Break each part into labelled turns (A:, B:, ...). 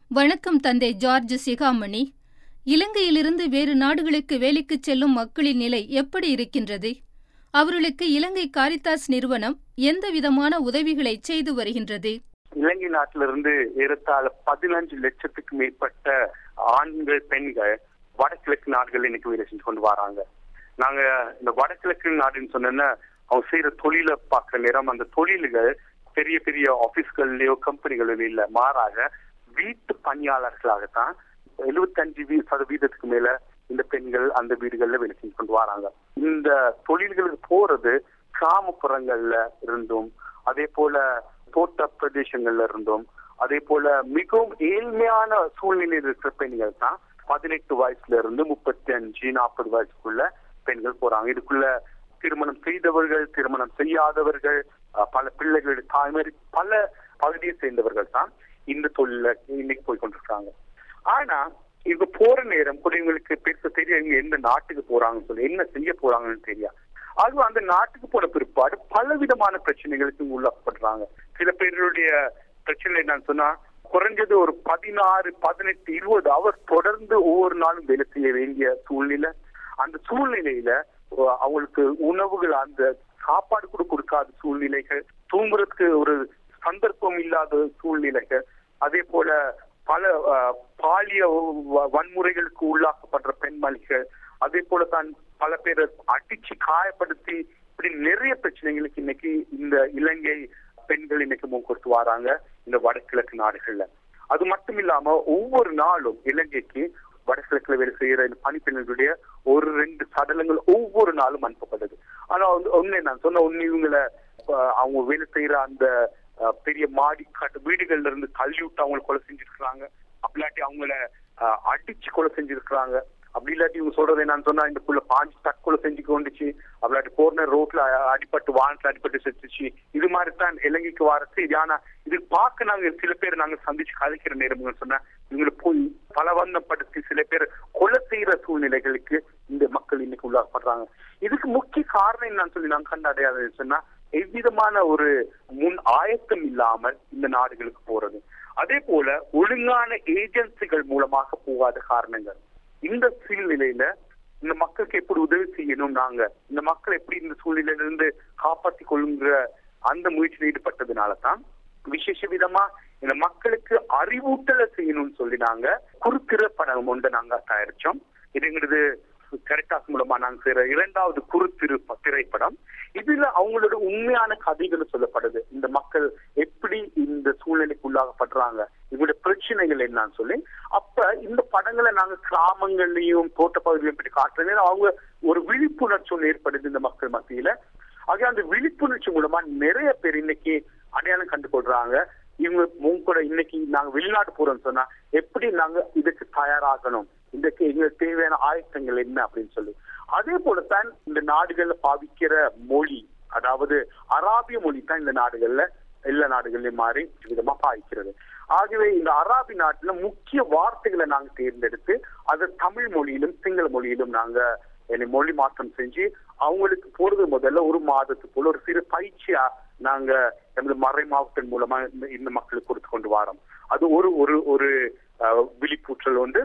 A: வணக்கம் தந்தை ஜார்ஜ் சிகாமணி. இலங்கையிலிருந்து வேறு நாடுகளுக்கு வேலைக்குச் செல்லும் மக்களின் நிலை எப்படி இருக்கின்றது? அவர்களுக்கு இலங்கை காரித்தாஸ் நிறுவனம் எந்த விதமான உதவிகளை செய்து வருகின்றது?
B: இலங்கை நாட்டிலிருந்து ஏறத்தாழ 15 லட்சத்துக்கு மேற்பட்ட ஆண்கள் பெண்கள் வடகிழக்கு நாடுகள் இன்னைக்கு வேலை செஞ்சு கொண்டு வராங்க. நாங்க இந்த வடகிழக்கு நாடுன்னு சொன்னா அவங்க செய்யற தொழிலை பார்க்கிற நேரம் அந்த தொழில்கள் பெரிய பெரிய ஆபீஸ்கள்லயோ கம்பெனிகளிலோ இல்ல, மாறாக வீட்டு பணியாளர்களாகத்தான் 75% மேல இந்த பெண்கள் அந்த வீடுகள்ல வேலை செஞ்சு கொண்டு வராங்க. இந்த தொழில்களுக்கு போறது கிராமப்புறங்கள்ல இருந்தும், அதே போல தோட்ட பிரதேசங்கள்ல இருந்தும், அதே போல மிகவும் ஏழ்மையான சூழ்நிலையில் இருக்கிற பெண்கள் தான் 18 வயசுல இருந்து 35-40 வயசுக்குள்ள பெண்கள் போறாங்க. இதுக்குள்ள திருமணம் செய்தவர்கள், திருமணம் செய்யாதவர்கள், பல பிள்ளைகள் தாய்மாரி பல பகுதியை சேர்ந்தவர்கள் தான் இந்த தொழில இன்னைக்கு போய் கொண்டிருக்காங்க. ஆனா இது போற நேரம் கூட இவங்களுக்கு பெருச தெரியும் எந்த நாட்டுக்கு போறாங்கன்னு சொல்லி, என்ன செய்ய போறாங்கன்னு தெரியாது. அது அந்த நாட்டுக்கு போன பிற்பாடு பலவிதமான பிரச்சனைகளுக்கு உள்ளாக்கப்படுறாங்க. சில பேருடைய பிரச்சனை என்னன்னு சொன்னா, குறைஞ்சது ஒரு 16, 18, 20 அவர் தொடர்ந்து ஒவ்வொரு நாளும் வேலை செய்ய வேண்டிய சூழ்நிலை. அந்த சூழ்நிலையில அவங்களுக்கு உணவுகள், அந்த சாப்பாடு கூட கொடுக்காத சூழ்நிலைகள், தூங்குறதுக்கு ஒரு சந்தர்ப்பம் இல்லாத சூழ்நிலைகள், அதே போல பல பாலிய வன்முறைகளுக்கு உள்ளாக்கப்படுற பெண்மணிகள், அதே போல தான் பல பேரை அடிச்சு காயப்படுத்தி, இப்படி நிறைய பிரச்சனைகளுக்கு இன்னைக்கு இந்த இலங்கை பெண்கள் இன்னைக்கு முன்கொடுத்து வராங்க இந்த வடகிழக்கு நாடுகள்ல. அது மட்டும் இல்லாம ஒவ்வொரு நாளும் இலங்கைக்கு வடகிழக்குல வேலை செய்யற இந்த பணிப்பெண்களுடைய 1-2 சடலங்கள் ஒவ்வொரு நாளும் அனுப்பப்படுது. ஆனா ஒண்ணு நான் சொன்ன இவங்களை அவங்க வேலை செய்யற அந்த பெரிய மாடி காட்டு வீடுகள்ல இருந்து தள்ளி விட்டு அவங்களை கொலை செஞ்சிருக்கிறாங்க. அப்படி அவங்கள அடிச்சு கொலை செஞ்சிருக்கிறாங்க. அப்படி இல்லாட்டி இவங்க சொல்றது என்னன்னு சொன்னா, இந்த புள்ள பாஞ்சு தற்கொலை செஞ்சு கொண்டுச்சு, அப்படி போன ரோட்ல அடிப்பட்டு வானத்துல அடிப்பட்டு செத்துச்சு. இது மாதிரி தான் இலங்கைக்கு வரது. ஆனா இது பார்க்க நாங்க சில பேர் நாங்க சந்திச்சு கலைக்கிற நேரம் சொன்னா, இவங்களை போய் பலவந்தப்படுத்தி சில பேர் கொலை செய்யற சூழ்நிலைகளுக்கு இந்த மக்கள் இன்னைக்கு உள்ளாக்கப்படுறாங்க. இதுக்கு முக்கிய காரணம் என்னன்னு சொல்லி நாங்க கண்ட அடையாளம் சொன்னா, எவ்விதமான ஒரு முன் ஆயத்தம் இல்லாமல் இந்த நாடுகளுக்கு போறது, அதே போல ஒழுங்கான ஏஜென்சிகள் மூலமாக போகாத காரணங்கள். இந்த சூழ்நிலையில இந்த மக்களுக்கு எப்படி உதவி செய்யணும், நாங்க இந்த மக்களை எப்படி இந்த சூழ்நிலையில இருந்து காப்பாற்றி கொள்ளுங்கிற அந்த முயற்சியில் ஈடுபட்டதுனாலதான் விசேஷ விதமா இந்த மக்களுக்கு அறிவூட்டலை செய்யணும்னு சொல்லி நாங்க குறுத்திரைப்படம் ஒன்றை நாங்க தயாரிச்சோம். இதுங்கிறது கரெக்டாஸ் மூலமா நாங்க செய்யற 2வது திரைப்படம். இதுல அவங்களோட உண்மையான கதைகள் சொல்லப்படுது. இந்த மக்கள் எப்படி இந்த சூழ்நிலைக்கு உள்ளாகப்படுறாங்க, இவங்களுடைய பிரச்சனைகள் என்னன்னு சொல்லி. அப்ப இந்த படங்களை நாங்க கிராமங்கள்லயும் தோட்ட பகுதியிலும் போய் காட்டுறது அவங்க ஒரு விழிப்புணர்ச்சி ஒன்று ஏற்படுது இந்த மக்கள் மத்தியில. ஆக அந்த விழிப்புணர்ச்சி மூலமா நிறைய பேர் இன்னைக்கு அடையாளம் கண்டு கொள்றாங்க. இவங்க கூட இன்னைக்கு நாங்க வெளிநாடு போறோம்னு சொன்னா எப்படி நாங்க இதுக்கு தயாராகணும், இதுக்கு எங்களுக்கு தேவையான ஆயத்தங்கள் என்ன அப்படின்னு சொல்லி. அதே போலத்தான் இந்த நாடுகள்ல பாவிக்கிற மொழி, அதாவது அராபிய மொழி தான் இந்த நாடுகள்ல எல்லா நாடுகள்லயும் மாறி விதமா பாவிக்கிறது. ஆகவே இந்த அராபி நாட்டுல முக்கிய வார்த்தைகளை நாங்க தேர்ந்தெடுத்து அதை தமிழ் மொழியிலும் சிங்கள மொழியிலும் நாங்க மொழி மாற்றம் செஞ்சு அவங்களுக்கு போறது முதல்ல ஒரு மாதத்துக்கு போல ஒரு சிறு பயிற்சியா நாங்க எமது மறை மாவட்டம் மூலமா இந்த மக்களுக்கு கொடுத்து கொண்டு வரோம். அது ஒரு ஒரு விழிப்புற்றல் ஒன்று.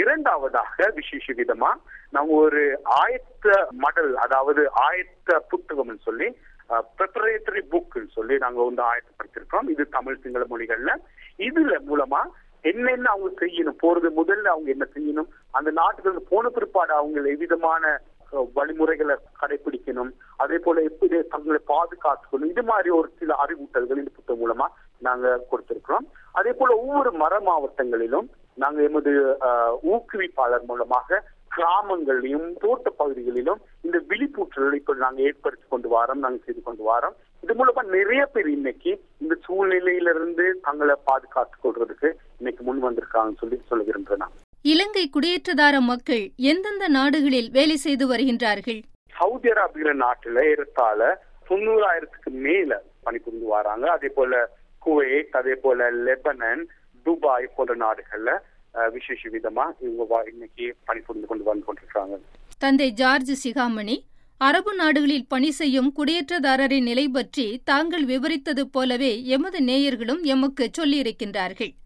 B: 2வதாக விசேஷ விதமா நாங்க ஒரு ஆயத்த மடல், அதாவது ஆயத்த புத்தகம் சொல்லி ப்ரிப்பரேட்டரி புக் சொல்லி நாங்க வந்து ஆயத்தப்படுத்திருக்கோம். இது தமிழ் சிங்கள மொழிகள்ல. இதுல மூலமா என்னென்ன அவங்க செய்யணும், போறது முதல்ல அவங்க என்ன செய்யணும், அந்த நாட்டுக்கு போன பிற்பாடு அவங்க எவ்விதமான வழிமுறைகளை கடைபிடிக்கணும், அதே போல எப்படி தங்களை பாதுகாத்துக்கணும், இது மாதிரி ஒரு சில அறிவூட்டல்கள் இந்த புத்தகம் மூலமா நாங்க கொடுத்திருக்கிறோம். அதே போல ஒவ்வொரு மாவட்டங்களிலும் நாங்க எமது ஊக்குவிப்பாளர் மூலமாக கிராமங்களிலும் தோட்ட பகுதிகளிலும் இந்த விழிப்புற்றலை இப்ப நாங்க ஏற்படுத்தி கொண்டு வரோம், நாங்க செய்து கொண்டு வரோம். இது மூலமா நிறைய பேர் இன்னைக்கு இந்த சூழ்நிலையிலிருந்து தங்களை பாதுகாத்துக் கொள்றதுக்கு இன்னைக்கு முன் வந்திருக்காங்கன்னு சொல்லி சொல்லுகின்றேன்.
A: இலங்கை குடியேற்றதார மக்கள் எந்தெந்த நாடுகளில் வேலை செய்து வருகின்றார்கள்?
B: சவுதி அரேபிய நாட்டுல ஏறத்தாழ 90,000க்கு மேல பணிபுரிந்து வராங்க. அதே போல குவைத், அதே போல லெபனன், துபாய் போன்ற நாடுகள்ல விசேஷ விதமா இவங்க இன்னைக்கு பணிபுரிந்து கொண்டு வந்து கொண்டிருக்காங்க.
A: தந்தை ஜார்ஜ் சிகாமணி, அரபு நாடுகளில் பணி செய்யும் குடியேற்றதாரரின் நிலை பற்றி தாங்கள் விவரித்தது போலவே எமது நேயர்களும் எமக்கு சொல்லியிருக்கின்றார்கள்.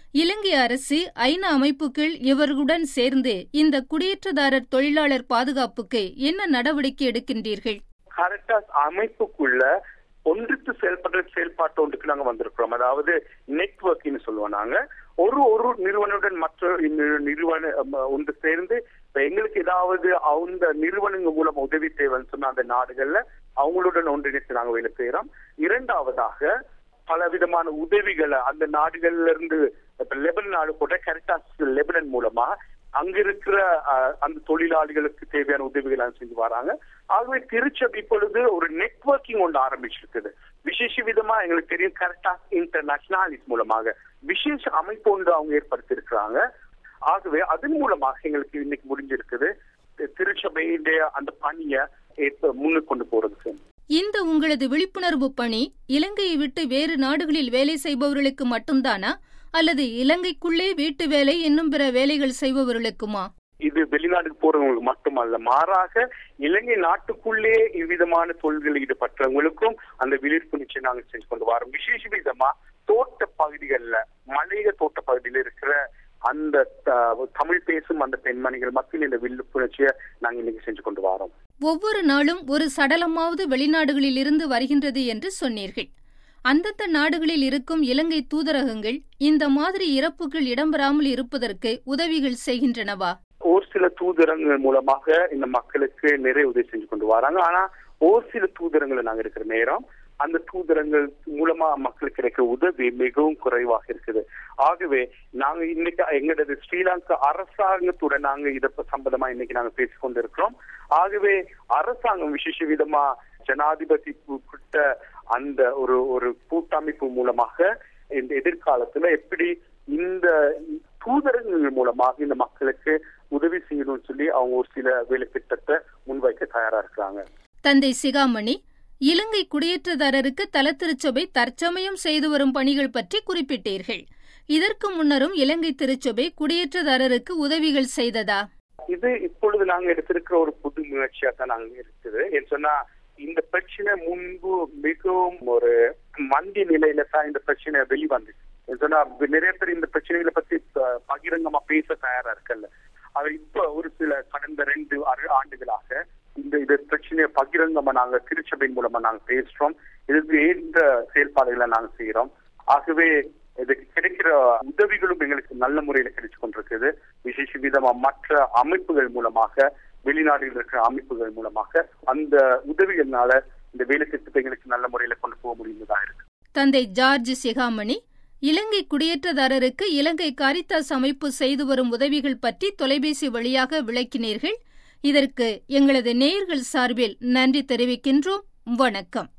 A: இலங்கை அரசு ஐநா அமைப்புகள் இவர்களுடன் சேர்ந்து இந்த குடியேற்றதாரர் தொழிலாளர் பாதுகாப்புக்கு என்ன நடவடிக்கை எடுக்கின்றீர்கள்?
B: காரிட்டாஸ் அமைப்புக்குள்ள ஒன்றுக்கு செயல்பாட்டு ஒன்றுக்கு நாங்க வந்திருக்கிறோம். அதாவது நெட்வொர்க்னு சொல்லுவோம். நாங்க ஒரு நிறுவனத்துடன் மற்ற நிறுவனம் ஒன்று சேர்ந்து எங்களுக்கு ஏதாவது அந்த நிறுவனங்கள் மூலம் உதவி தேவைன்னு சொன்ன அந்த நாடுகள்ல அவங்களுடன் ஒன்றிணைத்து நாங்க வேலை செய்யறோம். இரண்டாவதாக பல விதமான உதவிகளை அந்த நாடுகள்ல இருந்து லெபனன் நாடு கூட காரிட்டாஸ் லெபனன் மூலமா அங்க இருக்கிற அந்த தொழிலாளிகளுக்கு தேவையான உதவிகளை செஞ்சு வராங்க. ஆகவே திருச்சபை இப்பொழுது ஒரு நெட்வொர்க்கிங் ஒன்று ஆரம்பிச்சிருக்குது. விசேஷ விதமா எங்களுக்கு தெரியும் காரிட்டாஸ் இன்டர்நேஷனலிஸ் மூலமாக விசேஷ அமைப்பு ஒன்று அவங்க ஏற்படுத்தி இருக்கிறாங்க. ஆகவே அதன் மூலமாக எங்களுக்கு இன்னைக்கு முடிஞ்சிருக்குது திருச்சபையுடைய அந்த பணியை முன்னுக்கு கொண்டு போறதுக்கு.
A: இந்த உங்களது விழிப்புணர்வு பணி இலங்கையை விட்டு வேறு நாடுகளில் வேலை செய்பவர்களுக்கு மட்டும்தானா, அல்லது இலங்கைக்குள்ளே வீட்டு வேலை இன்னும் பிற வேலைகள் செய்பவர்களுக்குமா?
B: இது வெளிநாட்டுக்கு போறவங்களுக்கு மட்டுமல்ல, மாறாக இலங்கை நாட்டுக்குள்ளே இவ்விதமான தொழில்களில் ஈடுபட்டவங்களுக்கும் அந்த விழிப்புணர்ச்சி நாங்கள் செஞ்சு கொண்டு வரோம். விசேஷ விதமா தோட்ட பகுதிகளில் மலைய தோட்ட பகுதியில் இருக்கிற அந்த தமிழ் பேசும் அந்த பெண்மணிகள் மத்தியில் இந்த விழிப்புணர்ச்சியை நாங்கள் இன்னைக்கு செஞ்சு கொண்டு வரோம்.
A: ஒவ்வொரு நாளும் ஒரு சடலமாவது வெளிநாடுகளில் இருந்து வருகின்றது என்று சொன்னீர்கள். அந்தந்த நாடுகளில் இருக்கும் இலங்கை தூதரகங்கள் இந்த மாதிரி இறப்புகள் இடம்பெறாமல் இருப்பதற்கு உதவிகள் செய்கின்றனவா?
B: ஒரு சில தூதரங்கள் மூலமாக இந்த மக்களுக்கு நிறைய உதவி செஞ்சு கொண்டு வராங்க. ஆனா ஒரு சில தூதரங்களை நாங்க இருக்கிற நேரம் அந்த தூதரங்கள் மூலமா மக்களுக்கு கிடைக்கிற உதவி மிகவும் குறைவாக இருக்குது. ஆகவே நாங்க இன்னைக்கு எங்களது ஸ்ரீலங்கா அரசாங்கத்துடன் நாங்க இதை சம்பந்தமா இன்னைக்கு நாங்க பேசிக்கொண்டு இருக்கிறோம். ஆகவே அரசாங்கம் விசேஷ விதமா ஜனாதிபதி கிட்ட அந்த ஒரு கூட்டமைப்பு மூலமாக இந்த எதிர்காலத்துல எப்படி இந்த தூதரங்கள் மூலமாக இந்த மக்களுக்கு உதவி செய்யணும்னு சொல்லி அவங்க ஒரு சில வேலை திட்டத்தை முன்வைக்க தயாரா இருக்கிறாங்க.
A: தந்தை சிகாமணி, இலங்கை குடியேற்றதாரருக்கு தலத்திருச்சபை தற்சமயம் செய்து வரும் பணிகள் பற்றி குறிப்பிட்டீர்கள். இதற்கு முன்னரும் இலங்கை திருச்சபை குடியேற்றதாரருக்கு உதவிகள் செய்ததா? இது
B: இப்பொழுது நாங்க எடுத்திருக்கிற ஒரு புது முயற்சியா தான் நாங்க இருக்குது. ஏன்னு சொன்னா இந்த பிரச்சனை முன்பு மிகவும் ஒரு மந்திய நிலையில தான் இந்த பிரச்சனை வெளிவந்துச்சு. சொன்னா நிறைய பேர் இந்த பிரச்சனைகளை பத்தி பகிரங்கமா பேச தயாரா இருக்கல. அது இப்ப ஒரு சில கடந்த 2 ஆண்டுகளாக இந்த பிரச்சனையை பகிரங்கமா நாங்க திருச்சபையின் மூலமா நாங்க பேசுறோம். இதுக்கு ஏற்ற செயல்பாடுகளை நாங்க செய்யறோம். ஆகவே இதுக்கு கிடைக்கிற உதவிகளும் எங்களுக்கு நல்ல முறையில கிடைச்சு கொண்டிருக்குது. விசேஷ விதமா மற்ற அமைப்புகள் மூலமாக வெளிநாடுகளில் இருக்கிற அமைப்புகள் மூலமாக அந்த உதவிகள்னால இந்த வேலை திட்டத்தை எங்களுக்கு நல்ல முறையில கொண்டு போக முடியுதா இருக்கு.
A: தந்தை ஜார்ஜ் சிகாமணி, இலங்கை குடியேற்றதாரருக்கு இலங்கை காரித்தாஸ் அமைப்பு செய்து வரும் உதவிகள் பற்றி தொலைபேசி வழியாக விளக்கினீர்கள். இதற்கு எங்களது நேயர்கள் சார்பில் நன்றி தெரிவிக்கின்றோம். வணக்கம்.